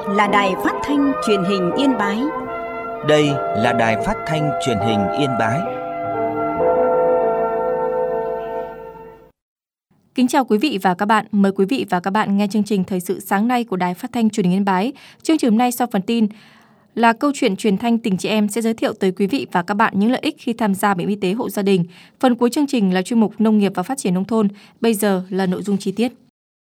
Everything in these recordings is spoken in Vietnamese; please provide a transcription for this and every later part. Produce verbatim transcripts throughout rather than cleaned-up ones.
là Đài Phát thanh Truyền hình Yên Bái. Đây là Đài Phát thanh Truyền hình Yên Bái. Kính chào quý vị và các bạn. Mời quý vị và các bạn nghe chương trình Thời sự sáng nay của Đài Phát thanh Truyền hình Yên Bái. Chương trình hôm nay sau phần tin là câu chuyện truyền thanh tình chị em sẽ giới thiệu tới quý vị và các bạn những lợi ích khi tham gia bảo hiểm y tế hộ gia đình. Phần cuối chương trình là chuyên mục Nông nghiệp và Phát triển nông thôn. Bây giờ là nội dung chi tiết.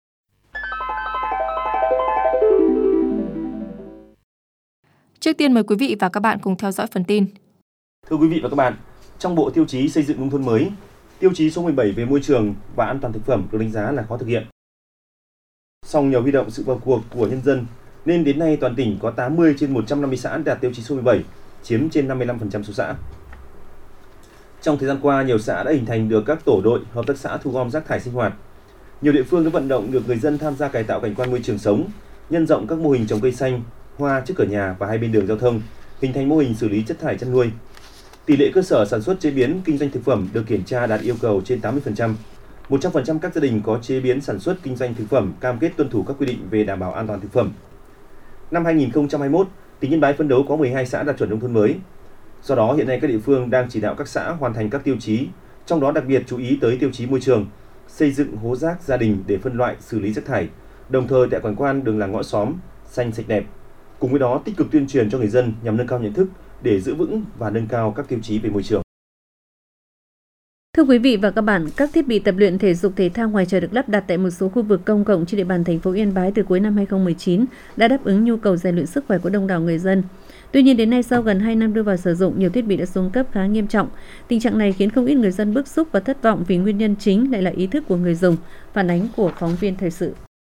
Trước tiên mời quý vị và các bạn cùng theo dõi phần tin. Thưa quý vị và các bạn, trong bộ tiêu chí xây dựng nông thôn mới, tiêu chí số mười bảy về môi trường và an toàn thực phẩm được đánh giá là khó thực hiện. Song nhờ huy động sự vào cuộc của nhân dân nên đến nay toàn tỉnh có tám mươi trên một trăm năm mươi xã đạt tiêu chí số mười bảy, chiếm trên năm mươi lăm phần trăm số xã. Trong thời gian qua, nhiều xã đã hình thành được các tổ đội, hợp tác xã thu gom rác thải sinh hoạt. Nhiều địa phương đã vận động được người dân tham gia cải tạo cảnh quan môi trường sống, nhân rộng các mô hình trồng cây xanh, hoa trước cửa nhà và hai bên đường giao thông, hình thành mô hình xử lý chất thải chăn nuôi. Tỷ lệ cơ sở sản xuất chế biến kinh doanh thực phẩm được kiểm tra đạt yêu cầu trên tám mươi phần trăm. một trăm phần trăm các gia đình có chế biến sản xuất kinh doanh thực phẩm cam kết tuân thủ các quy định về đảm bảo an toàn thực phẩm. Năm hai nghìn không trăm hai mươi mốt, tỉnh Yên Bái phấn đấu có mười hai xã đạt chuẩn nông thôn mới. Do đó hiện nay các địa phương đang chỉ đạo các xã hoàn thành các tiêu chí, trong đó đặc biệt chú ý tới tiêu chí môi trường, xây dựng hố rác gia đình để phân loại xử lý rác thải, đồng thời tại cảnh quan đường làng ngõ xóm xanh sạch đẹp. Cùng với đó tích cực tuyên truyền cho người dân nhằm nâng cao nhận thức để giữ vững và nâng cao các tiêu chí về môi trường. Thưa quý vị và các bạn, các thiết bị tập luyện thể dục thể thao ngoài trời được lắp đặt tại một số khu vực công cộng trên địa bàn thành phố Yên Bái từ cuối năm hai nghìn không trăm mười chín đã đáp ứng nhu cầu rèn luyện sức khỏe của đông đảo người dân. Tuy nhiên đến nay sau gần hai năm đưa vào sử dụng, nhiều thiết bị đã xuống cấp khá nghiêm trọng. Tình trạng này khiến không ít người dân bức xúc và thất vọng vì nguyên nhân chính lại là ý thức của người dùng. Phản ánh của phóng viên thời sự.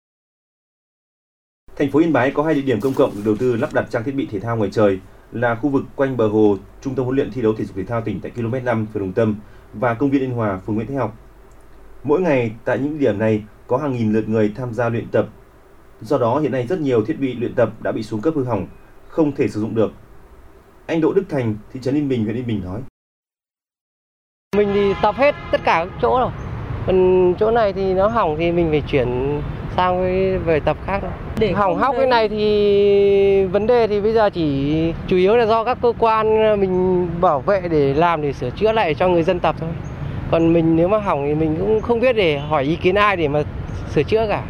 Thành phố Yên Bái có hai địa điểm công cộng được đầu tư lắp đặt trang thiết bị thể thao ngoài trời là khu vực quanh bờ hồ, Trung tâm huấn luyện thi đấu thể dục thể thao tỉnh tại ki lô mét năm phường Đồng Tâm và công viên Yên Hòa, phường Nguyễn Thái Học. Mỗi ngày tại những địa điểm này có hàng nghìn lượt người tham gia luyện tập. Do đó hiện nay rất nhiều thiết bị luyện tập đã bị xuống cấp hư hỏng, không thể sử dụng được. Anh Đỗ Đức Thành, thị trấn Yên Bình, huyện Yên Bình nói: Mình thì tập hết tất cả các chỗ rồi. Còn chỗ này thì nó hỏng thì mình phải chuyển sang với về tập khác thôi. Để hỏng hóc cái này thì vấn đề thì bây giờ chỉ chủ yếu là do các cơ quan mình bảo vệ để làm để sửa chữa lại cho người dân tập thôi. Còn mình nếu mà hỏng thì mình cũng không biết để hỏi ý kiến ai để mà sửa chữa cả.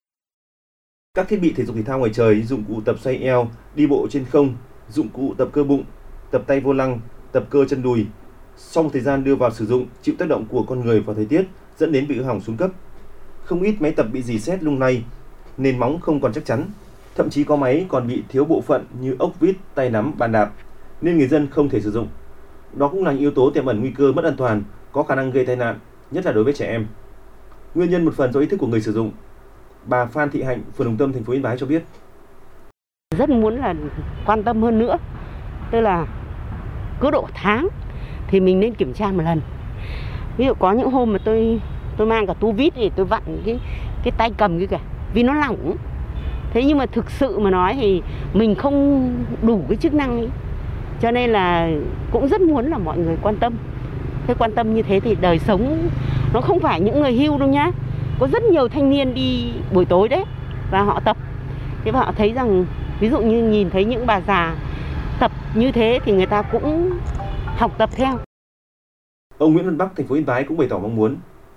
Các thiết bị thể dục thể thao ngoài trời, dụng cụ tập xoay eo, đi bộ trên không, dụng cụ tập cơ bụng, tập tay vô lăng, tập cơ chân đùi, sau một thời gian đưa vào sử dụng chịu tác động của con người và thời tiết dẫn đến bị hư hỏng xuống cấp. Không ít máy tập bị rỉ sét lung lay, nền móng không còn chắc chắn, thậm chí có máy còn bị thiếu bộ phận như ốc vít, tay nắm, bàn đạp nên người dân không thể sử dụng. Đó cũng là yếu tố tiềm ẩn nguy cơ mất an toàn, có khả năng gây tai nạn, nhất là đối với trẻ em. Nguyên nhân một phần do ý thức của người sử dụng. Bà Phan Thị Hạnh, phường Đồng Tâm, thành phố Yên Bái cho biết: Rất muốn là quan tâm hơn nữa, tức là cứ độ tháng thì mình nên kiểm tra một lần. Ví dụ có những hôm mà tôi tôi mang cả tu vít thì tôi vặn cái cái tay cầm cái kìa, vì nó lỏng. Thế nhưng mà thực sự mà nói thì mình không đủ cái chức năng ấy. Cho nên là cũng rất muốn là mọi người quan tâm. Thế quan tâm như thế thì đời sống nó không phải những người hưu đâu nhá. Có rất nhiều thanh niên đi buổi tối đấy và họ tập. Thế và họ thấy rằng ví dụ như nhìn thấy những bà già tập như thế thì người ta cũng học tập theo. Ông Nguyễn Văn Bắc, thành phố Yên Bái cũng bày tỏ mong muốn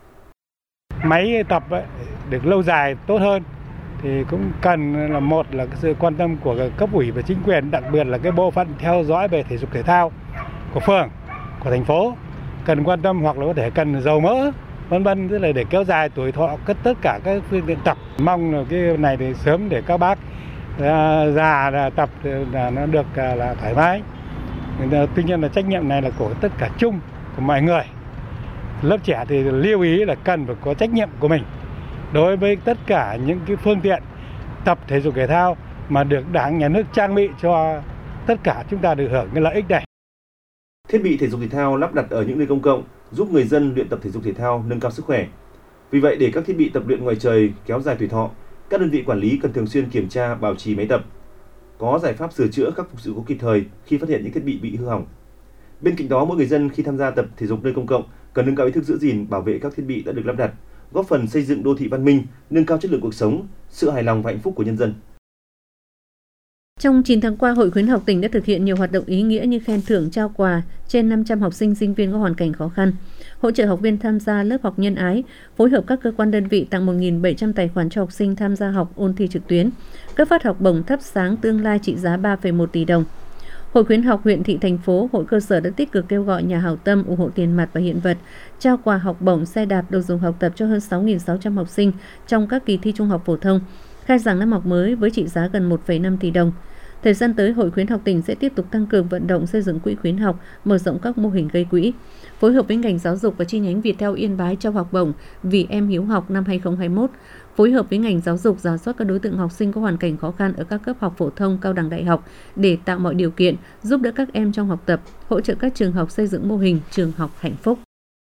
máy tập ấy, được lâu dài tốt hơn thì cũng cần là một là sự quan tâm của cấp ủy và chính quyền, đặc biệt là cái bộ phận theo dõi về thể dục thể thao của phường, của thành phố cần quan tâm, hoặc là có thể cần dầu mỡ vân vân, tức là để kéo dài tuổi thọ tất tất cả các phương tiện tập. Mong là cái này thì sớm để các bác già là tập là nó được là thoải mái. Tuy nhiên là trách nhiệm này là của tất cả chung của mọi người. Lớp trẻ thì lưu ý là cần phải có trách nhiệm của mình đối với tất cả những cái phương tiện tập thể dục thể thao mà được Đảng, Nhà nước trang bị cho tất cả chúng ta được hưởng cái lợi ích này. Thiết bị thể dục thể thao lắp đặt ở những nơi công cộng giúp người dân luyện tập thể dục thể thao nâng cao sức khỏe. Vì vậy để các thiết bị tập luyện ngoài trời kéo dài tuổi thọ, các đơn vị quản lý cần thường xuyên kiểm tra bảo trì máy tập, có giải pháp sửa chữa khắc phục sự cố kịp thời khi phát hiện những thiết bị bị hư hỏng. Bên cạnh đó, mỗi người dân khi tham gia tập thể dục nơi công cộng cần nâng cao ý thức giữ gìn, bảo vệ các thiết bị đã được lắp đặt, góp phần xây dựng đô thị văn minh, nâng cao chất lượng cuộc sống, sự hài lòng và hạnh phúc của nhân dân. Trong chín tháng qua, Hội khuyến học tỉnh đã thực hiện nhiều hoạt động ý nghĩa như khen thưởng, trao quà trên năm trăm học sinh, sinh viên có hoàn cảnh khó khăn, hỗ trợ học viên tham gia lớp học nhân ái, phối hợp các cơ quan đơn vị tặng một nghìn bảy trăm tài khoản cho học sinh tham gia học ôn thi trực tuyến, cấp phát học bổng thắp sáng tương lai trị giá ba phẩy một tỷ đồng. Hội khuyến học huyện, thị, thành phố, hội cơ sở đã tích cực kêu gọi nhà hảo tâm ủng hộ tiền mặt và hiện vật, trao quà học bổng, xe đạp, đồ dùng học tập cho hơn sáu nghìn sáu trăm học sinh trong các kỳ thi trung học phổ thông, khai giảng năm học mới với trị giá gần một phẩy năm tỷ đồng. Thời gian tới, Hội khuyến học tỉnh sẽ tiếp tục tăng cường vận động xây dựng quỹ khuyến học, mở rộng các mô hình gây quỹ, phối hợp với ngành giáo dục và chi nhánh Viettel Yên Bái trao học bổng Vì em hiếu học năm hai không hai mốt, phối hợp với ngành giáo dục rà soát các đối tượng học sinh có hoàn cảnh khó khăn ở các cấp học phổ thông, cao đẳng, đại học để tạo mọi điều kiện giúp đỡ các em trong học tập, hỗ trợ các trường học xây dựng mô hình trường học hạnh phúc.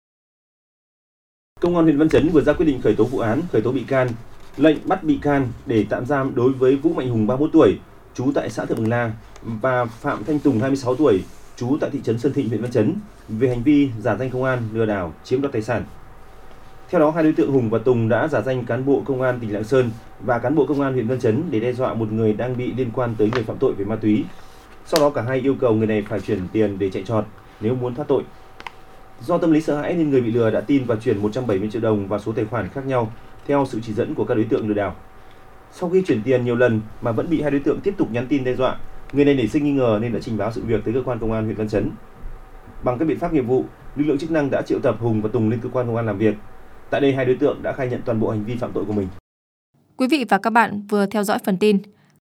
Công an huyện Văn Chấn vừa ra quyết định khởi tố vụ án, khởi tố bị can, lệnh bắt bị can để tạm giam đối với Vũ Mạnh Hùng ba mươi mốt tuổi, trú tại xã Thượng Mường La, và Phạm Thanh Tùng hai mươi sáu tuổi, trú tại thị trấn Sơn Thịnh, huyện Văn Chấn về hành vi giả danh công an, lừa đảo, chiếm đoạt tài sản. Theo đó, hai đối tượng Hùng và Tùng đã giả danh cán bộ công an tỉnh Lạng Sơn và cán bộ công an huyện Văn Chấn để đe dọa một người đang bị liên quan tới người phạm tội về ma túy. Sau đó cả hai yêu cầu người này phải chuyển tiền để chạy trọt nếu muốn thoát tội. Do tâm lý sợ hãi nên người bị lừa đã tin và chuyển một trăm bảy mươi triệu đồng vào số tài khoản khác nhau theo sự chỉ dẫn của các đối tượng lừa đảo. Sau khi chuyển tiền nhiều lần mà vẫn bị hai đối tượng tiếp tục nhắn tin đe dọa, người này nảy sinh nghi ngờ nên đã trình báo sự việc tới cơ quan công an huyện Văn Chấn. Bằng các biện pháp nghiệp vụ, lực lượng chức năng đã triệu tập Hùng và Tùng lên cơ quan công an làm việc. Tại đây, hai đối tượng đã khai nhận toàn bộ hành vi phạm tội của mình. Quý vị và các bạn vừa theo dõi phần tin.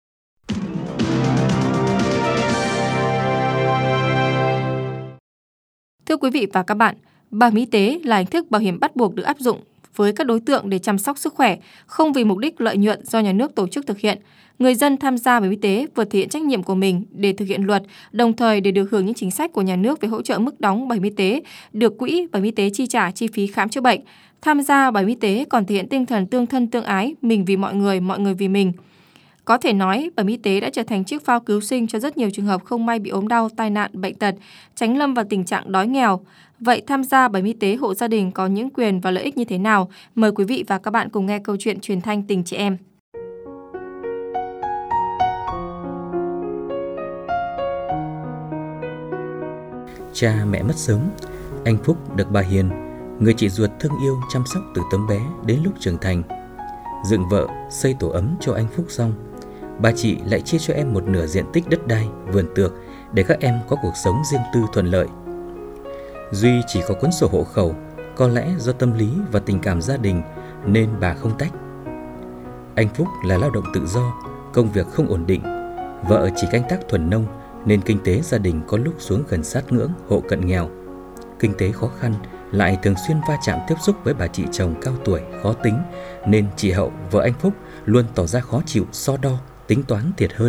Thưa quý vị và các bạn, bảo hiểm y tế là hình thức bảo hiểm bắt buộc được áp dụng với các đối tượng để chăm sóc sức khỏe, không vì mục đích lợi nhuận do nhà nước tổ chức thực hiện. Người dân tham gia bảo hiểm y tế vừa thể hiện trách nhiệm của mình để thực hiện luật, đồng thời để được hưởng những chính sách của nhà nước về hỗ trợ mức đóng bảo hiểm y tế, được quỹ bảo hiểm y tế chi trả chi phí khám chữa bệnh. Tham gia bảo hiểm y tế còn thể hiện tinh thần tương thân tương ái, mình vì mọi người, mọi người vì mình. Có thể nói, bảo hiểm y tế đã trở thành chiếc phao cứu sinh cho rất nhiều trường hợp không may bị ốm đau, tai nạn, bệnh tật, tránh lâm vào tình trạng đói nghèo. Vậy tham gia bảo hiểm y tế hộ gia đình có những quyền và lợi ích như thế nào? Mời quý vị và các bạn cùng nghe câu chuyện truyền thanh Tình Chị Em. Cha mẹ mất sớm, anh Phúc được bà Hiền, người chị ruột thương yêu chăm sóc từ tấm bé đến lúc trưởng thành. Dựng vợ, xây tổ ấm cho anh Phúc xong, bà chị lại chia cho em một nửa diện tích đất đai, vườn tược để các em có cuộc sống riêng tư thuận lợi. Duy chỉ có cuốn sổ hộ khẩu, có lẽ do tâm lý và tình cảm gia đình nên bà không tách. Anh Phúc là lao động tự do, công việc không ổn định, vợ chỉ canh tác thuần nông nên kinh tế gia đình có lúc xuống gần sát ngưỡng hộ cận nghèo. Kinh tế khó khăn lại thường xuyên va chạm tiếp xúc với bà chị chồng cao tuổi, khó tính, nên chị Hậu, vợ anh Phúc, luôn tỏ ra khó chịu, so đo, tính toán thiệt hơn.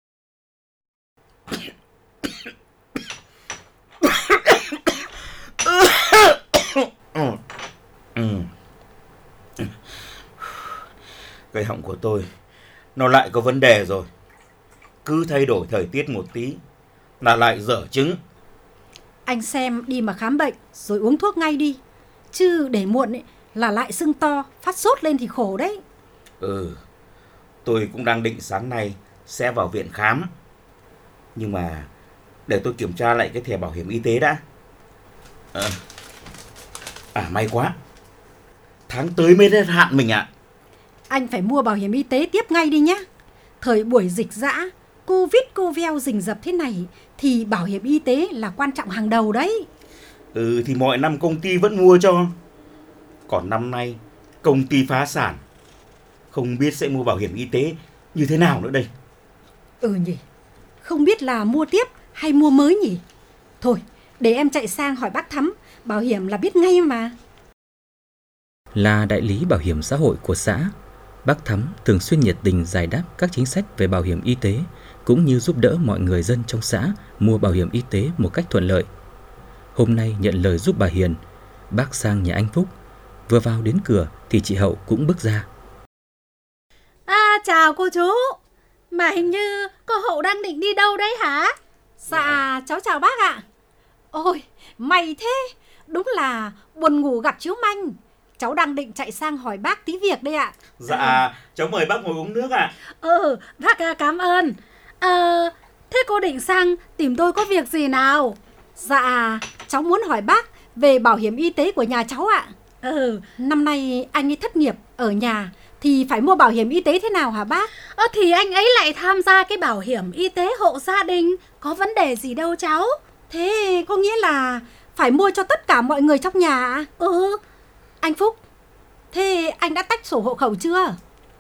Cái họng của tôi nó lại có vấn đề rồi. Cứ thay đổi thời tiết một tí là lại dở chứng. Anh xem đi mà khám bệnh rồi uống thuốc ngay đi. Chứ để muộn ấy, là lại sưng to, phát sốt lên thì khổ đấy. Ừ, tôi cũng đang định sáng nay sẽ vào viện khám. Nhưng mà để tôi kiểm tra lại cái thẻ bảo hiểm y tế đã. À, à may quá, tháng tới mới hết hạn mình ạ. À. Anh phải mua bảo hiểm y tế tiếp ngay đi nhé. Thời buổi dịch dã, Covid cô veo rình rập thế này thì bảo hiểm y tế là quan trọng hàng đầu đấy. Ừ thì mọi năm công ty vẫn mua cho. Còn năm nay công ty phá sản, không biết sẽ mua bảo hiểm y tế như thế nào nữa đây. Ừ nhỉ, không biết là mua tiếp hay mua mới nhỉ. Thôi, để em chạy sang hỏi bác Thắm, bảo hiểm là biết ngay mà. Là đại lý bảo hiểm xã hội của xã, bác Thắm thường xuyên nhiệt tình giải đáp các chính sách về bảo hiểm y tế, cũng như giúp đỡ mọi người dân trong xã mua bảo hiểm y tế một cách thuận lợi. Hôm nay nhận lời giúp bà Hiền, bác sang nhà anh Phúc. Vừa vào đến cửa thì chị Hậu cũng bước ra. À chào cô chú. Mà hình như cô Hậu đang định đi đâu đấy hả? Dạ cháu chào bác ạ. Ôi may thế, đúng là buồn ngủ gặp chiếu manh. Cháu đang định chạy sang hỏi bác tí việc đây ạ. Dạ, cháu mời bác ngồi uống nước ạ. Ừ, bác cảm ơn. Ờ, thế cô định sang tìm tôi có việc gì nào? Dạ, cháu muốn hỏi bác về bảo hiểm y tế của nhà cháu ạ. Ừ, Năm nay anh ấy thất nghiệp ở nhà thì phải mua bảo hiểm y tế thế nào hả bác? ờ, thì anh ấy lại tham gia cái bảo hiểm y tế hộ gia đình. Có vấn đề gì đâu cháu. Thế có nghĩa là phải mua cho tất cả mọi người trong nhà ạ? Ừ. Anh Phúc, thế anh đã tách sổ hộ khẩu chưa?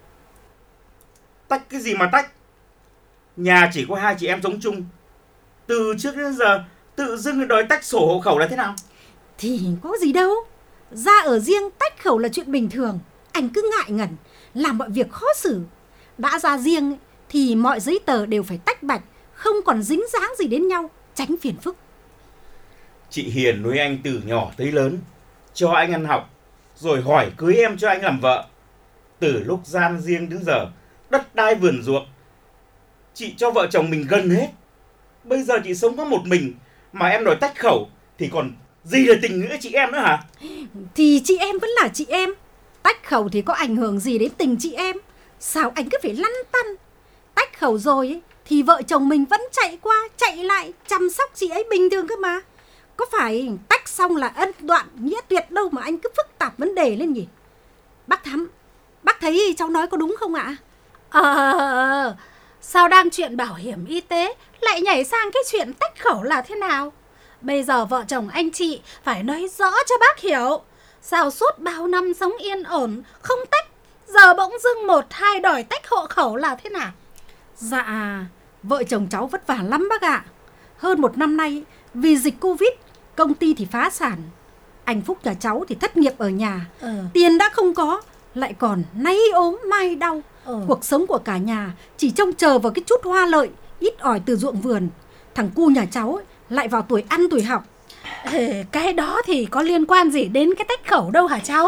Tách cái gì mà tách? Nhà chỉ có hai chị em sống chung. Từ trước đến giờ tự dưng đòi tách sổ hộ khẩu là thế nào? Thì có gì đâu. Ra ở riêng tách khẩu là chuyện bình thường. Anh cứ ngại ngần, làm mọi việc khó xử. Đã ra riêng thì mọi giấy tờ đều phải tách bạch, không còn dính dáng gì đến nhau, tránh phiền phức. Chị Hiền nuôi anh từ nhỏ tới lớn, cho anh ăn học, rồi hỏi cưới em cho anh làm vợ. Từ lúc gian riêng đến giờ, đất đai vườn ruộng, chị cho vợ chồng mình gần hết. Bây giờ chị sống có một mình mà em đòi tách khẩu thì còn gì là tình nghĩa chị em nữa hả? Thì chị em vẫn là chị em. Tách khẩu thì có ảnh hưởng gì đến tình chị em? Sao anh cứ phải lăn tăn? Tách khẩu rồi ấy, thì vợ chồng mình vẫn chạy qua chạy lại chăm sóc chị ấy bình thường cơ mà. Có phải tách xong là ân đoạn nghĩa tuyệt đâu mà anh cứ phức tạp vấn đề lên nhỉ? Bác Thắm, bác thấy cháu nói có đúng không ạ? Ờ, sao đang chuyện bảo hiểm y tế lại nhảy sang cái chuyện tách khẩu là thế nào? Bây giờ vợ chồng anh chị phải nói rõ cho bác hiểu. Sao suốt bao năm sống yên ổn không tách, giờ bỗng dưng một hai đòi tách hộ khẩu là thế nào? Dạ, vợ chồng cháu vất vả lắm bác ạ. Hơn một năm nay vì dịch Covid, công ty thì phá sản. Anh Phúc nhà cháu thì thất nghiệp ở nhà. Ừ. Tiền đã không có, lại còn nay ốm mai đau. Ừ. Cuộc sống của cả nhà chỉ trông chờ vào cái chút hoa lợi ít ỏi từ ruộng vườn. Thằng cu nhà cháu ấy, lại vào tuổi ăn tuổi học. Ê, cái đó thì có liên quan gì đến cái tách khẩu đâu hả cháu?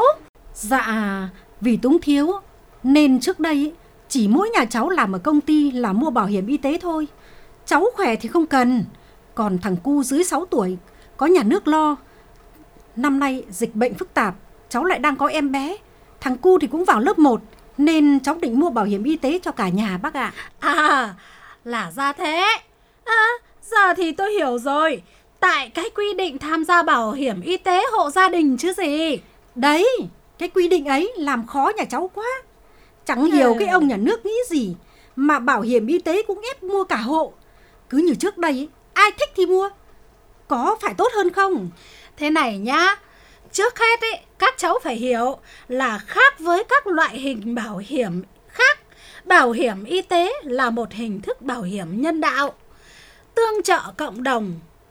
Dạ, vì túng thiếu nên trước đây ấy, chỉ mỗi nhà cháu làm ở công ty là mua bảo hiểm y tế thôi. Cháu khỏe thì không cần. Còn thằng cu dưới sáu tuổi có nhà nước lo. Năm nay dịch bệnh phức tạp, cháu lại đang có em bé. Thằng cu thì cũng vào lớp một, nên cháu định mua bảo hiểm y tế cho cả nhà bác ạ. À, là ra thế. À, giờ thì tôi hiểu rồi. Tại cái quy định tham gia bảo hiểm y tế hộ gia đình chứ gì. Đấy, cái quy định ấy làm khó nhà cháu quá. Chẳng hiểu cái ông nhà nước nghĩ gì mà bảo hiểm y tế cũng ép mua cả hộ. Cứ như trước đây ấy, ai thích thì mua. Có phải tốt hơn không? Thế này nhá, trước hết ấy, các cháu phải hiểu là khác với các loại hình bảo hiểm khác. Bảo hiểm y tế là một hình thức bảo hiểm nhân đạo, tương trợ cộng đồng,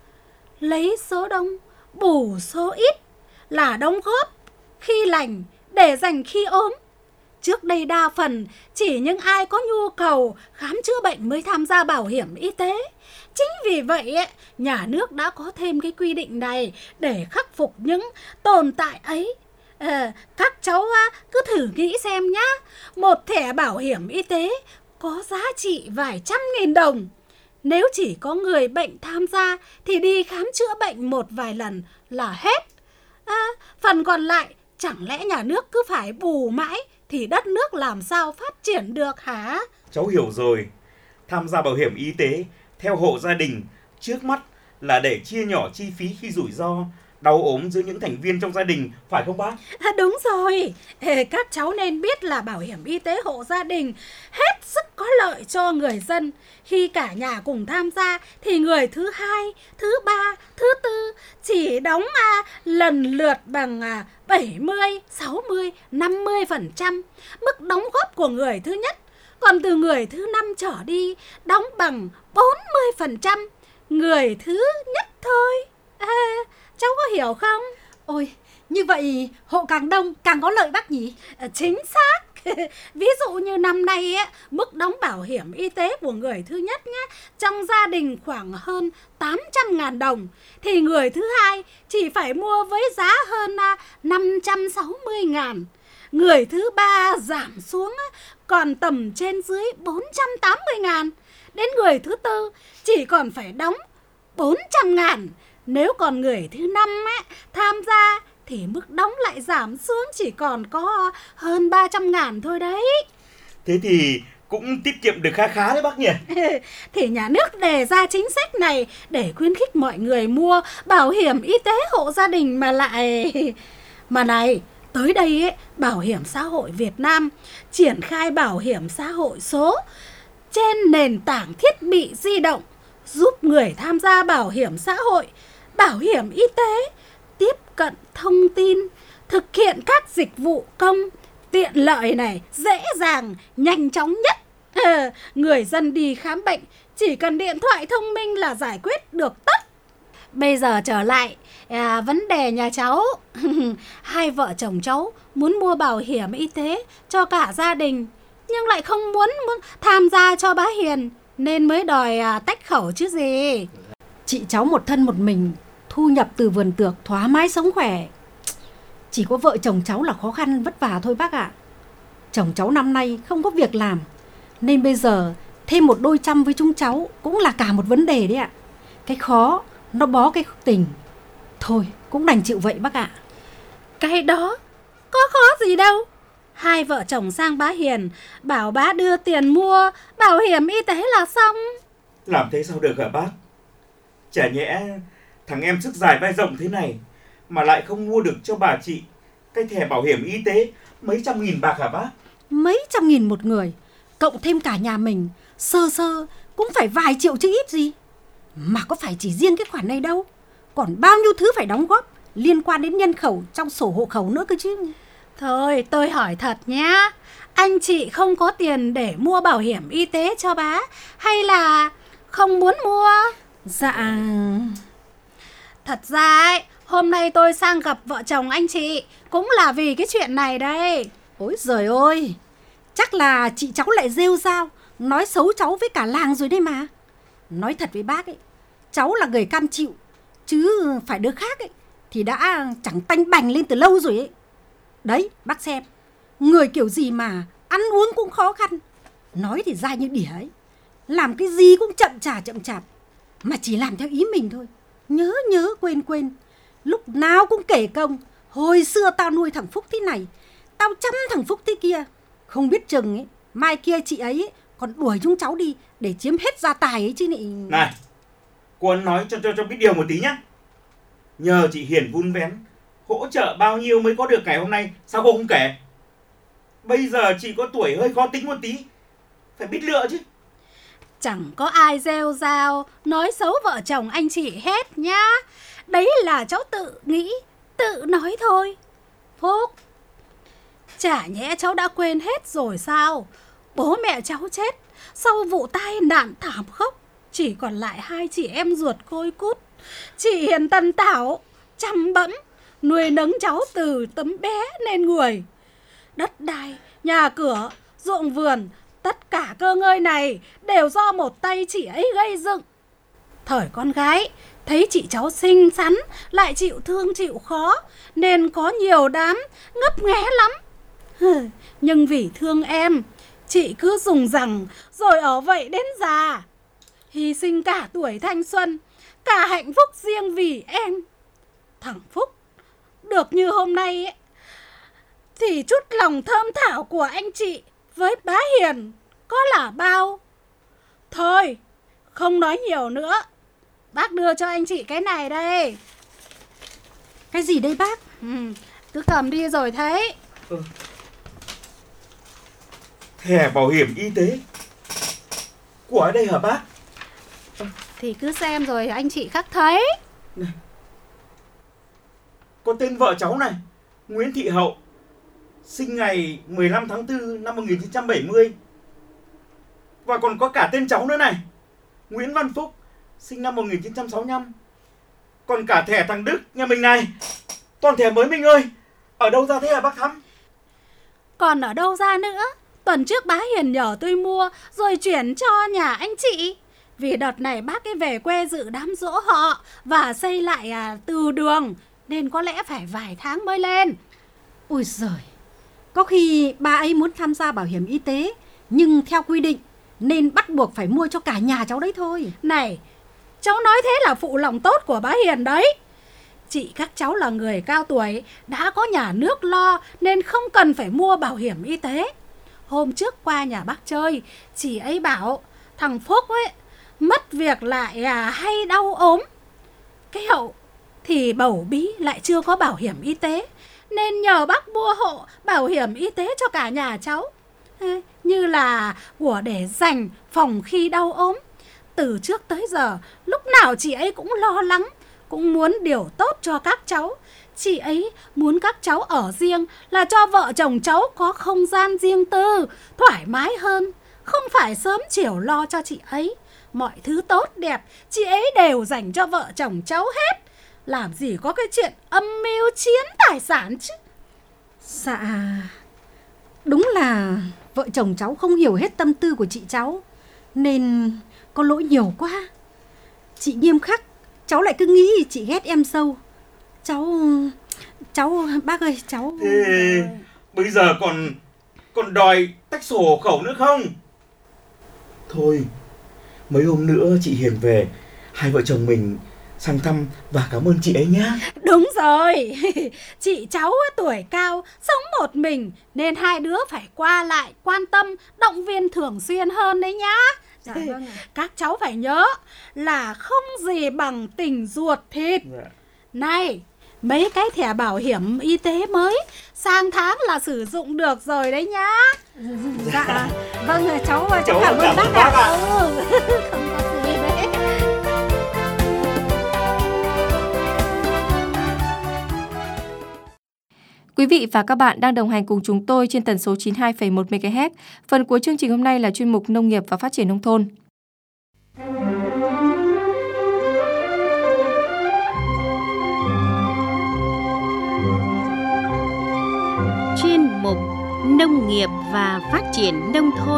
lấy số đông, bù số ít, là đóng góp khi lành để dành khi ốm. Trước đây đa phần chỉ những ai có nhu cầu khám chữa bệnh mới tham gia bảo hiểm y tế. Chính vì vậy, nhà nước đã có thêm cái quy định này để khắc phục những tồn tại ấy. À, các cháu cứ thử nghĩ xem nhá, một thẻ bảo hiểm y tế có giá trị vài trăm nghìn đồng. Nếu chỉ có người bệnh tham gia thì đi khám chữa bệnh một vài lần là hết. À, phần còn lại chẳng lẽ nhà nước cứ phải bù mãi thì đất nước làm sao phát triển được hả? Cháu hiểu rồi. Tham gia bảo hiểm y tế theo hộ gia đình trước mắt là để chia nhỏ chi phí khi rủi ro, đau ốm giữa những thành viên trong gia đình, phải không bác? À, đúng rồi. Ê, các cháu nên biết là bảo hiểm y tế hộ gia đình hết sức có lợi cho người dân. Khi cả nhà cùng tham gia thì người thứ hai, thứ ba, thứ tư chỉ đóng à, lần lượt bằng à, bảy mươi, sáu mươi, năm mươi phần trăm mức đóng góp của người thứ nhất. Còn từ người thứ năm trở đi đóng bằng bốn mươi phần trăm người thứ nhất thôi. À, cháu có hiểu không? Ôi, như vậy hộ càng đông càng có lợi bác nhỉ? À, chính xác. Ví dụ như năm nay ấy, mức đóng bảo hiểm y tế của người thứ nhất nhé, trong gia đình khoảng hơn tám trăm ngàn đồng, thì người thứ hai chỉ phải mua với giá hơn năm trăm sáu mươi ngàn. Người thứ ba giảm xuống còn tầm trên dưới bốn trăm tám mươi ngàn. Đến người thứ tư chỉ còn phải đóng bốn trăm ngàn. Nếu còn người thứ năm ấy, tham gia thì mức đóng lại giảm xuống chỉ còn có hơn ba trăm ngàn thôi đấy. Thế thì cũng tiết kiệm được khá khá đấy bác nhỉ. Thì nhà nước đề ra chính sách này để khuyến khích mọi người mua bảo hiểm y tế hộ gia đình mà lại... Mà này, tới đây ấy, Bảo hiểm xã hội Việt Nam triển khai bảo hiểm xã hội số trên nền tảng thiết bị di động, giúp người tham gia bảo hiểm xã hội, bảo hiểm y tế tiếp cận thông tin, thực hiện các dịch vụ công tiện lợi này, dễ dàng, nhanh chóng nhất. À, người dân đi khám bệnh chỉ cần điện thoại thông minh là giải quyết được tất. Bây giờ trở lại à, vấn đề nhà cháu. Hai vợ chồng cháu muốn mua bảo hiểm y tế cho cả gia đình, nhưng lại không muốn, muốn tham gia cho bá Hiền, nên mới đòi à, tách khẩu chứ gì. Chị cháu một thân một mình, thu nhập từ vườn tược, thoải mái sống khỏe. Chỉ có vợ chồng cháu là khó khăn vất vả thôi bác ạ. Chồng cháu năm nay không có việc làm, nên bây giờ thêm một đôi trăm với chúng cháu cũng là cả một vấn đề đấy ạ. Cái khó nó bó cái tình. Thôi cũng đành chịu vậy bác ạ. Cái đó có khó gì đâu. Hai vợ chồng sang bá Hiền, bảo bá đưa tiền mua bảo hiểm y tế là xong. Làm thế sao được hả bác? Chả nhẽ thằng em sức dài vai rộng thế này mà lại không mua được cho bà chị cái thẻ bảo hiểm y tế mấy trăm nghìn bạc hả bác? Mấy trăm nghìn một người, cộng thêm cả nhà mình, sơ sơ cũng phải vài triệu chứ ít gì. Mà có phải chỉ riêng cái khoản này đâu, còn bao nhiêu thứ phải đóng góp liên quan đến nhân khẩu trong sổ hộ khẩu nữa cơ chứ. Thôi tôi hỏi thật nhá, anh chị không có tiền để mua bảo hiểm y tế cho bá, hay là không muốn mua? Dạ... Thật ra ấy, hôm nay tôi sang gặp vợ chồng anh chị cũng là vì cái chuyện này đây. Ôi giời ơi, chắc là chị cháu lại rêu rao, nói xấu cháu với cả làng rồi đấy mà. Nói thật với bác ấy, cháu là người cam chịu, chứ phải đứa khác ấy thì đã chẳng tanh bành lên từ lâu rồi ấy. Đấy, bác xem, người kiểu gì mà ăn uống cũng khó khăn, nói thì dai như đỉa ấy, làm cái gì cũng chậm chà chậm chạp, mà chỉ làm theo ý mình thôi. Nhớ nhớ quên quên, lúc nào cũng kể công. Hồi xưa tao nuôi thằng Phúc thế này, tao chăm thằng Phúc thế kia. Không biết chừng ấy, mai kia chị ấy, ấy còn đuổi chúng cháu đi để chiếm hết gia tài ấy chứ nị. Này, cô Ấn nói cho, cho, cho biết điều một tí nhá. Nhờ chị Hiền vun vén, hỗ trợ bao nhiêu mới có được ngày hôm nay, sao cô không kể? Bây giờ chị có tuổi hơi khó tính một tí, phải biết lựa chứ. Chẳng có ai rêu rao nói xấu vợ chồng anh chị hết nhá. Đấy là cháu tự nghĩ, tự nói thôi. Phúc, chả nhẽ cháu đã quên hết rồi sao? Bố mẹ cháu chết sau vụ tai nạn thảm khốc, chỉ còn lại hai chị em ruột côi cút. Chị Hiền tần tảo, chăm bẵm, nuôi nấng cháu từ tấm bé nên người. Đất đai, nhà cửa, ruộng vườn, tất cả cơ ngơi này đều do một tay chị ấy gây dựng. Thời con gái, thấy chị cháu xinh xắn, lại chịu thương chịu khó, nên có nhiều đám ngấp nghé lắm. Nhưng vì thương em, chị cứ dùng rằng rồi ở vậy đến già, hy sinh cả tuổi thanh xuân, cả hạnh phúc riêng vì em. Thằng Phúc được như hôm nay ấy, thì chút lòng thơm thảo của anh chị với bá Hiền có là bao. Thôi, không nói nhiều nữa, bác đưa cho anh chị cái này đây. Cái gì đây bác? Ừ, cứ cầm đi rồi thấy. Ừ. Thẻ bảo hiểm y tế của ở đây hả bác? Thì cứ xem rồi anh chị khắc thấy. Này, có tên vợ cháu này, Nguyễn Thị Hậu, sinh ngày mười lăm tháng tư năm một nghìn chín trăm bảy mươi. Và còn có cả tên cháu nữa này, Nguyễn Văn Phúc, sinh năm một nghìn chín trăm sáu mươi lăm. Còn cả thẻ thằng Đức nhà mình này, toàn thẻ mới mình ơi. Ở đâu ra thế hả bác Thắm? Còn ở đâu ra nữa? Tuần trước bá Hiền nhờ tôi mua rồi chuyển cho nhà anh chị. Vì đợt này bác ấy về quê dự đám giỗ họ và xây lại à, từ đường, nên có lẽ phải vài tháng mới lên. Ôi giời, có khi bà ấy muốn tham gia bảo hiểm y tế, nhưng theo quy định nên bắt buộc phải mua cho cả nhà cháu đấy thôi. Này, cháu nói thế là phụ lòng tốt của bá Hiền đấy. Chị các cháu là người cao tuổi, đã có nhà nước lo nên không cần phải mua bảo hiểm y tế. hôm trước qua nhà bác chơi, chị ấy bảo thằng Phúc ấy mất việc lại à, hay đau ốm. Cái hậu thì bầu bí lại chưa có bảo hiểm y tế, nên nhờ bác mua hộ bảo hiểm y tế cho cả nhà cháu, như là của để dành phòng khi đau ốm. Từ trước tới giờ, lúc nào chị ấy cũng lo lắng, cũng muốn điều tốt cho các cháu. Chị ấy muốn các cháu ở riêng là cho vợ chồng cháu có không gian riêng tư, thoải mái hơn, không phải sớm chiều lo cho chị ấy. Mọi thứ tốt đẹp chị ấy đều dành cho vợ chồng cháu hết. Làm gì có cái chuyện âm mưu chiếm tài sản chứ. Dạ, đúng là vợ chồng cháu không hiểu hết tâm tư của chị cháu, nên có lỗi nhiều quá. Chị nghiêm khắc, cháu lại cứ nghĩ chị ghét em sâu. Cháu, cháu, bác ơi, cháu... Thế bây giờ còn, còn đòi tách sổ hộ khẩu nữa không? Thôi, mấy hôm nữa chị Hiền về, hai vợ chồng mình sang thăm và cảm ơn chị ấy nhé. Đúng rồi, chị cháu tuổi cao, sống một mình, nên hai đứa phải qua lại, quan tâm, động viên thường xuyên hơn đấy nhá. Dạ, vâng ạ. Các cháu phải nhớ là không gì bằng tình ruột thịt. Dạ. Này, mấy cái thẻ bảo hiểm y tế mới sang tháng là sử dụng được rồi đấy nhá. Dạ, vâng, cháu, cháu, cháu cảm ơn bác bác ạ. ạ. Ừ, không có gì đấy. Quý vị và các bạn đang đồng hành cùng chúng tôi trên tần số chín mươi hai phẩy một mê ga héc. Phần cuối chương trình hôm nay là chuyên mục Nông nghiệp và Phát triển Nông thôn. Chuyên mục Nông nghiệp và Phát triển Nông thôn.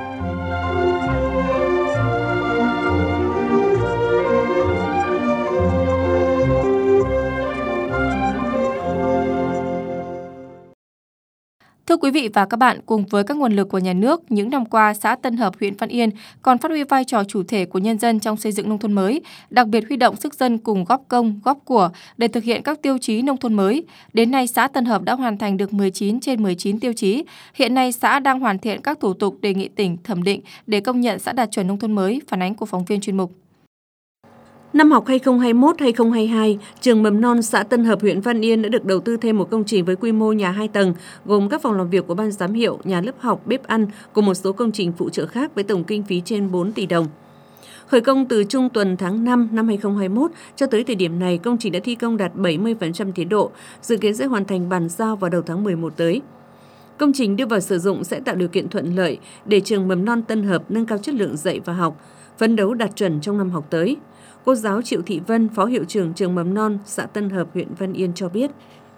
Thưa quý vị và các bạn, cùng với các nguồn lực của nhà nước, những năm qua, xã Tân Hợp, huyện Văn Yên còn phát huy vai trò chủ thể của nhân dân trong xây dựng nông thôn mới, đặc biệt huy động sức dân cùng góp công, góp của để thực hiện các tiêu chí nông thôn mới. Đến nay, xã Tân Hợp đã hoàn thành được mười chín trên mười chín tiêu chí. Hiện nay, xã đang hoàn thiện các thủ tục đề nghị tỉnh thẩm định để công nhận xã đạt chuẩn nông thôn mới. Phản ánh của phóng viên chuyên mục. Năm học hai nghìn không trăm hai mươi mốt hai nghìn không trăm hai mươi hai, trường mầm non xã Tân Hợp, huyện Văn Yên đã được đầu tư thêm một công trình với quy mô nhà hai tầng, gồm các phòng làm việc của ban giám hiệu, nhà lớp học, bếp ăn cùng một số công trình phụ trợ khác với tổng kinh phí trên bốn tỷ đồng. Khởi công từ trung tuần tháng năm năm hai nghìn không trăm hai mươi mốt cho tới thời điểm này, công trình đã thi công đạt bảy mươi phần trăm tiến độ, dự kiến sẽ hoàn thành bàn giao vào đầu tháng mười một tới. Công trình đưa vào sử dụng sẽ tạo điều kiện thuận lợi để trường mầm non Tân Hợp nâng cao chất lượng dạy và học, phấn đấu đạt chuẩn trong năm học tới. Cô giáo Triệu Thị Vân, Phó Hiệu trưởng trường mầm non xã Tân Hợp, huyện Văn Yên cho biết.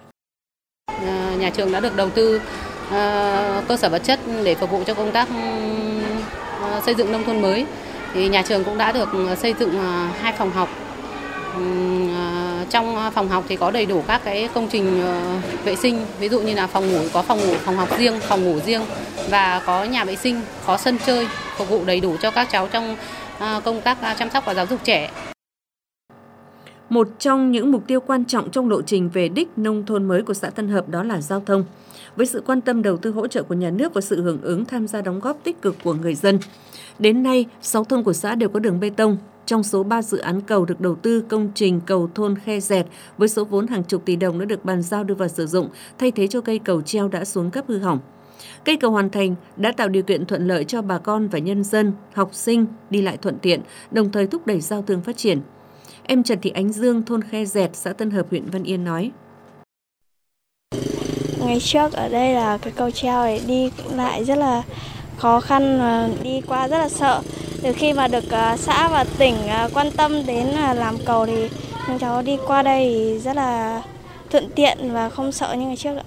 Nhà trường đã được đầu tư uh, cơ sở vật chất để phục vụ cho công tác uh, xây dựng nông thôn mới. Thì nhà trường cũng đã được xây dựng uh, hai phòng học. Uh, trong phòng học thì có đầy đủ các cái công trình uh, vệ sinh, ví dụ như là phòng ngủ có phòng ngủ, phòng học riêng, phòng ngủ riêng và có nhà vệ sinh, có sân chơi phục vụ đầy đủ cho các cháu trong uh, công tác uh, chăm sóc và giáo dục trẻ. Một trong những mục tiêu quan trọng trong lộ trình về đích nông thôn mới của xã Tân Hợp đó là giao thông. Với sự quan tâm đầu tư hỗ trợ của nhà nước và sự hưởng ứng tham gia đóng góp tích cực của người dân, đến nay, sáu thôn của xã đều có đường bê tông. Trong số ba dự án cầu được đầu tư, công trình cầu thôn Khe Dẹt với số vốn hàng chục tỷ đồng đã được bàn giao đưa vào sử dụng, thay thế cho cây cầu treo đã xuống cấp hư hỏng. Cây cầu hoàn thành đã tạo điều kiện thuận lợi cho bà con và nhân dân, học sinh đi lại thuận tiện, đồng thời thúc đẩy giao thương phát triển. Em Trần Thị Ánh Dương, thôn Khe Dẹt, xã Tân Hợp, huyện Văn Yên nói. Ngày trước ở đây là cái cầu treo để đi lại rất là khó khăn, và đi qua rất là sợ. Từ khi mà được xã và tỉnh quan tâm đến làm cầu thì chúng cháu đi qua đây thì rất là thuận tiện và không sợ như ngày trước ạ.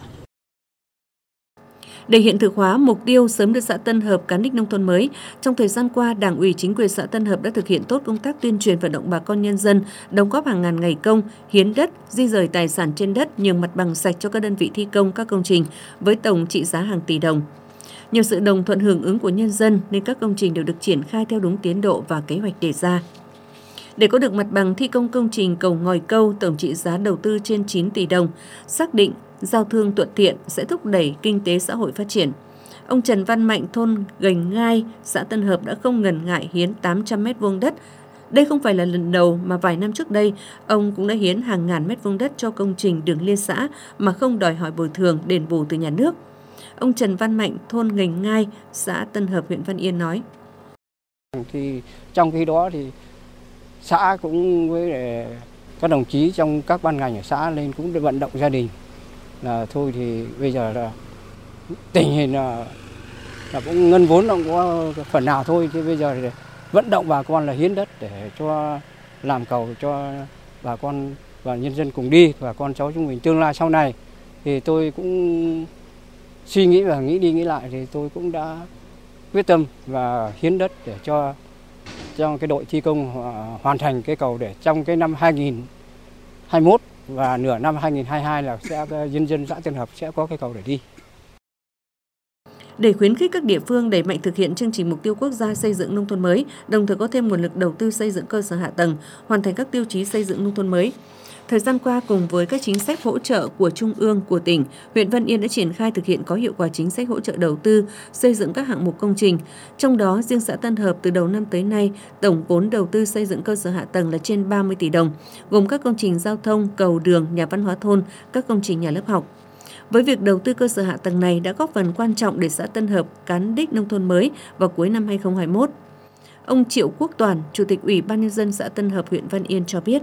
Để hiện thực hóa mục tiêu sớm đưa xã Tân Hợp cán đích nông thôn mới, trong thời gian qua, Đảng ủy chính quyền xã Tân Hợp đã thực hiện tốt công tác tuyên truyền vận động bà con nhân dân đóng góp hàng ngàn ngày công, hiến đất, di rời tài sản trên đất, nhường mặt bằng sạch cho các đơn vị thi công các công trình với tổng trị giá hàng tỷ đồng. Nhờ sự đồng thuận hưởng ứng của nhân dân nên các công trình đều được triển khai theo đúng tiến độ và kế hoạch đề ra. Để có được mặt bằng thi công công trình cầu ngòi câu tổng trị giá đầu tư trên chín tỷ đồng, xác định giao thương thuận tiện sẽ thúc đẩy kinh tế xã hội phát triển. Ông Trần Văn Mạnh, thôn Gành Ngai, xã Tân Hợp đã không ngần ngại hiến tám trăm mét vuông đất. Đây không phải là lần đầu mà vài năm trước đây, ông cũng đã hiến hàng ngàn mét vuông đất cho công trình đường liên xã mà không đòi hỏi bồi thường, đền bù từ nhà nước. Ông Trần Văn Mạnh, thôn Gành Ngai, xã Tân Hợp, huyện Văn Yên nói. Thì trong khi đó thì xã cũng với các đồng chí trong các ban ngành ở xã lên cũng vận động gia đình là thôi thì bây giờ là tình hình là, là cũng ngân vốn cũng có phần nào thôi, chứ bây giờ thì vận động bà con là hiến đất để cho làm cầu cho bà con và nhân dân cùng đi, và con cháu chúng mình tương lai sau này. Thì tôi cũng suy nghĩ và nghĩ đi nghĩ lại thì tôi cũng đã quyết tâm và hiến đất để cho trong cái đội thi công hoàn thành cái cầu để trong cái năm hai nghìn hai mươi mốt và nửa năm hai nghìn hai mươi hai là sẽ nhân dân xã Tân Hợp sẽ có cái cầu để đi. Để khuyến khích các địa phương đẩy mạnh thực hiện chương trình mục tiêu quốc gia xây dựng nông thôn mới, đồng thời có thêm nguồn lực đầu tư xây dựng cơ sở hạ tầng, hoàn thành các tiêu chí xây dựng nông thôn mới. Thời gian qua, cùng với các chính sách hỗ trợ của Trung ương, của tỉnh, huyện Văn Yên đã triển khai thực hiện có hiệu quả chính sách hỗ trợ đầu tư, xây dựng các hạng mục công trình. Trong đó, riêng xã Tân Hợp từ đầu năm tới nay, tổng vốn đầu tư xây dựng cơ sở hạ tầng là trên ba mươi tỷ đồng, gồm các công trình giao thông, cầu đường, nhà văn hóa thôn, các công trình nhà lớp học. Với việc đầu tư cơ sở hạ tầng này đã góp phần quan trọng để xã Tân Hợp cán đích nông thôn mới vào cuối năm hai nghìn không trăm hai mươi mốt. Ông Triệu Quốc Toàn, Chủ tịch Ủy ban Nhân dân xã Tân Hợp, huyện Văn Yên cho biết.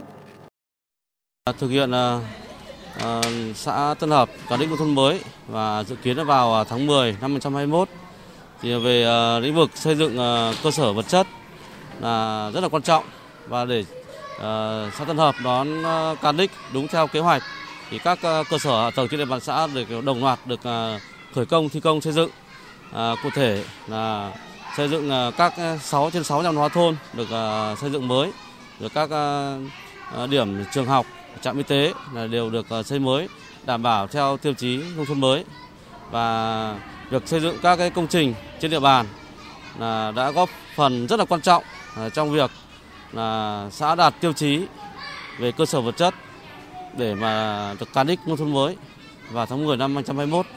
Thực hiện uh, uh, xã Tân Hợp cán đích nông thôn mới và dự kiến là vào tháng mười năm hai nghìn không trăm hai mươi mốt. Thì về uh, lĩnh vực xây dựng uh, cơ sở vật chất là rất là quan trọng, và để uh, xã Tân Hợp đón uh, cán đích đúng theo kế hoạch thì các uh, cơ sở hạ tầng trên địa bàn xã được đồng loạt được uh, khởi công thi công xây dựng. Uh, cụ thể là xây dựng uh, các sáu trên sáu nhà văn hóa thôn được uh, xây dựng mới, rồi các uh, điểm trường học, trạm y tế là đều được uh, xây mới đảm bảo theo tiêu chí nông thôn mới. Và việc xây dựng các cái công trình trên địa bàn là đã góp phần rất là quan trọng uh, trong việc là xã đạt tiêu chí về cơ sở vật chất để mà được cán đích nông thôn mới vào tháng mười năm hai nghìn không trăm hai mươi mốt.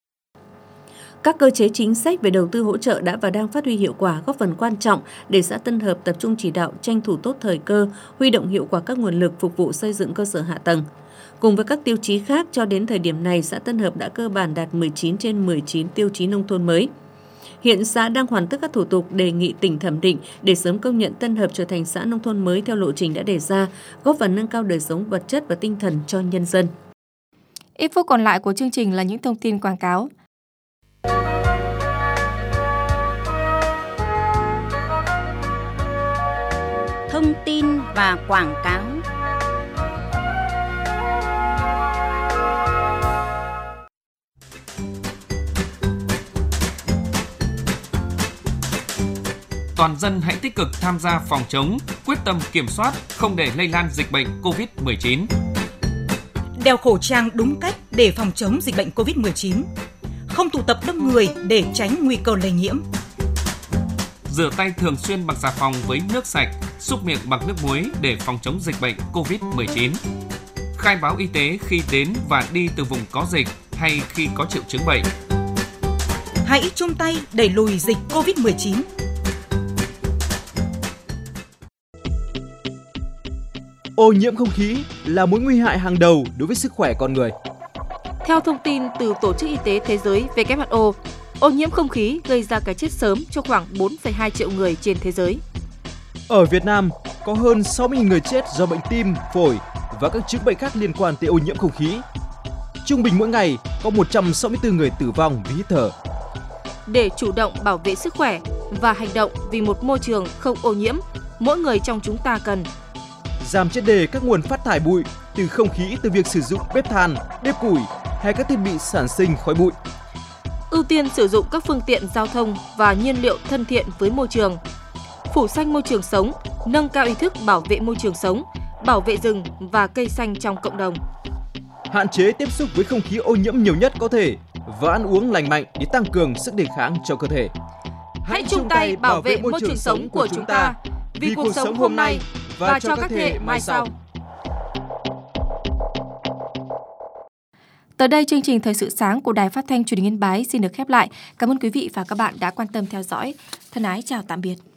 Các cơ chế chính sách về đầu tư hỗ trợ đã và đang phát huy hiệu quả, góp phần quan trọng để xã Tân Hợp tập trung chỉ đạo, tranh thủ tốt thời cơ, huy động hiệu quả các nguồn lực phục vụ xây dựng cơ sở hạ tầng. Cùng với các tiêu chí khác, cho đến thời điểm này, xã Tân Hợp đã cơ bản đạt mười chín trên mười chín tiêu chí nông thôn mới. Hiện xã đang hoàn tất các thủ tục đề nghị tỉnh thẩm định để sớm công nhận Tân Hợp trở thành xã nông thôn mới theo lộ trình đã đề ra, góp phần nâng cao đời sống vật chất và tinh thần cho nhân dân. Ít phút còn lại của chương trình là những thông tin quảng cáo. Thông tin và quảng cáo. Toàn dân hãy tích cực tham gia phòng chống, quyết tâm kiểm soát, không để lây lan dịch bệnh covid mười chín. Đeo khẩu trang đúng cách để phòng chống dịch bệnh covid mười chín. Không tụ tập đông người để tránh nguy cơ lây nhiễm. Rửa tay thường xuyên bằng xà phòng với nước sạch, súc miệng bằng nước muối để phòng chống dịch bệnh covid mười chín. Khai báo y tế khi đến và đi từ vùng có dịch hay khi có triệu chứng bệnh. Hãy chung tay đẩy lùi dịch covid mười chín. Ô nhiễm không khí là mối nguy hại hàng đầu đối với sức khỏe con người. Theo thông tin từ Tổ chức Y tế Thế giới W H O, ô nhiễm không khí gây ra cái chết sớm cho khoảng bốn phẩy hai triệu người trên thế giới. Ở Việt Nam, có hơn sáu mươi nghìn người chết do bệnh tim, phổi và các chứng bệnh khác liên quan tới ô nhiễm không khí. Trung bình mỗi ngày có một trăm sáu mươi tư người tử vong vì hít thở. Để chủ động bảo vệ sức khỏe và hành động vì một môi trường không ô nhiễm, mỗi người trong chúng ta cần giảm triệt để các nguồn phát thải bụi từ không khí từ việc sử dụng bếp than, bếp củi hay các thiết bị sản sinh khói bụi. Ưu tiên sử dụng các phương tiện giao thông và nhiên liệu thân thiện với môi trường. Phủ xanh môi trường sống, nâng cao ý thức bảo vệ môi trường sống, bảo vệ rừng và cây xanh trong cộng đồng. Hạn chế tiếp xúc với không khí ô nhiễm nhiều nhất có thể và ăn uống lành mạnh để tăng cường sức đề kháng cho cơ thể. Hãy chung tay bảo vệ môi trường sống của chúng ta vì cuộc sống hôm nay và cho các thế hệ mai sau. Tới đây, chương trình Thời sự sáng của Đài Phát thanh Truyền hình Yên Bái xin được khép lại. Cảm ơn quý vị và các bạn đã quan tâm theo dõi. Thân ái chào tạm biệt.